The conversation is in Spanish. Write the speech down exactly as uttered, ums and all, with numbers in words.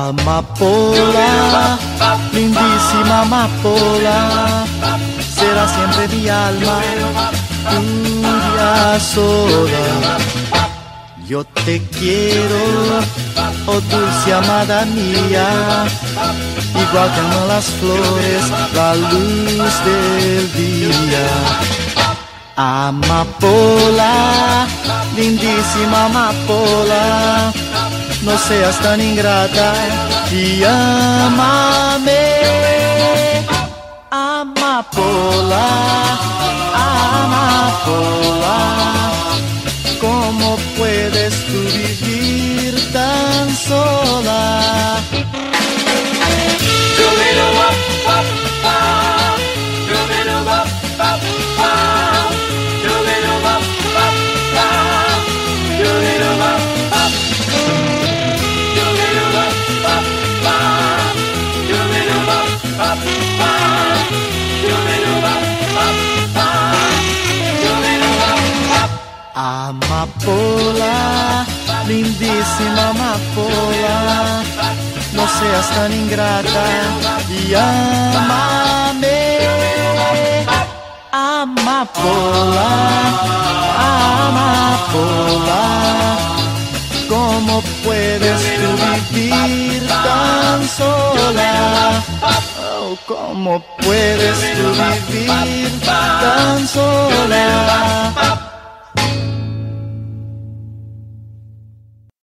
Amapola, lindísima amapola, será siempre mi alma, tuya sola. Yo te quiero, oh dulce amada mía, igual que aman las flores, la luz del día. Amapola, lindísima amapola, no seas tan ingrata y ámame. Amapola, amapola, ¿cómo puedes tú vivir tan sola? Amapola, lindísima amapola, no seas tan ingrata y ámame. Amapola, amapola, ¿cómo puedes tú vivir tan sola? Oh, ¿cómo puedes tú vivir tan sola?